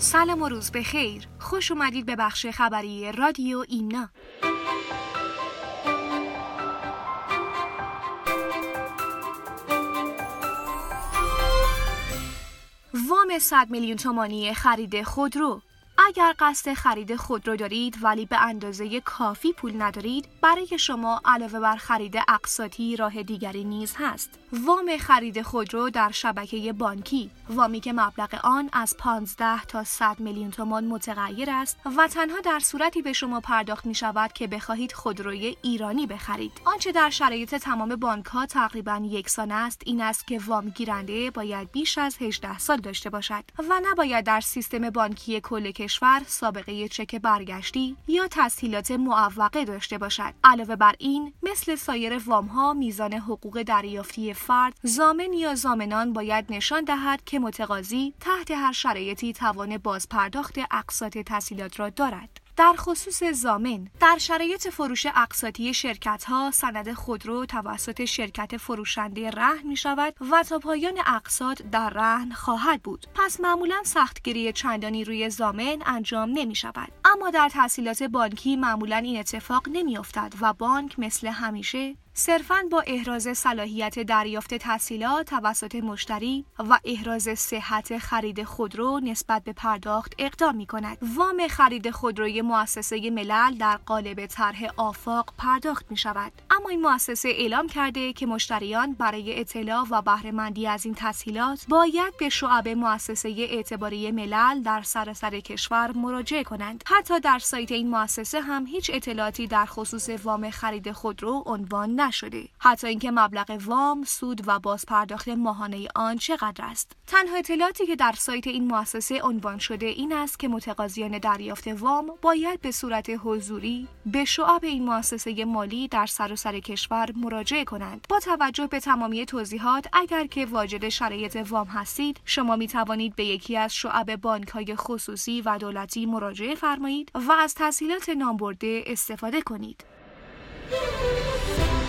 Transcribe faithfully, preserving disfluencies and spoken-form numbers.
سلام و روز بخیر. خوش اومدید به بخش خبری رادیو ایمنا. وام صد میلیون تومانی خرید خودرو. اگر قصد خرید خودرو دارید ولی به اندازه کافی پول ندارید، برای شما علاوه بر خرید اقساطی راه دیگری نیز هست. وام خرید خودرو در شبکه بانکی، وامی که مبلغ آن از پانزده تا صد میلیون تومان متغیر است و تنها در صورتی به شما پرداخت می شود که بخواهید خودروی ایرانی بخرید. آنچه در شرایط تمام بانک‌ها تقریباً یکسان است این است که وام گیرنده باید بیش از هجده سال داشته باشد و نباید در سیستم بانکی کل کشور سابقه چک برگشتی یا تسهیلات معوقه داشته باشد. علاوه بر این، مثل سایر وام‌ها میزان حقوق دریافتی فرد، ضامن یا ضامنان باید نشان دهد که متقاضی تحت هر شرایطی توان بازپرداخت اقساط تسهیلات را دارد. در خصوص ضامن، در شرایط فروش اقساطی شرکت‌ها سند خودرو توسط شرکت فروشنده رهن می‌شود و تا پایان اقساط در رهن خواهد بود. پس معمولاً سختگیری چندانی روی ضامن انجام نمی‌شود. اما در تسهیلات بانکی معمولاً این اتفاق نمی‌افتد و بانک مثل همیشه صرفاً با احراز صلاحیت دریافت تسهیلات توسط مشتری و احراز صحت خرید خودرو نسبت به پرداخت اقدام می‌کند. وام خرید خودروی مؤسسه ملل در قالب طرح آفاق پرداخت می‌شود. اما این مؤسسه اعلام کرده که مشتریان برای اطلاع و بهره مندی از این تسهیلات باید به شعب مؤسسه اعتباری ملل در سراسر کشور مراجعه کنند. حتی در سایت این مؤسسه هم هیچ اطلاعاتی در خصوص وام خرید خودرو عنوان نشده. حتی اینکه مبلغ وام، سود و بازپرداخت ماهانه آن چقدر است. تنها اطلاعاتی که در سایت این مؤسسه عنوان شده این است که متقاضیان دریافت وام باید به صورت حضوری به شعب این مؤسسه مالی در سراسر کشور مراجعه کنند. با توجه به تمامی توضیحات، اگر که واجد شرایط وام هستید، شما می توانید به یکی از شعب بانک‌های خصوصی و دولتی مراجعه فرمایید و از تسهیلات نامبرده استفاده کنید.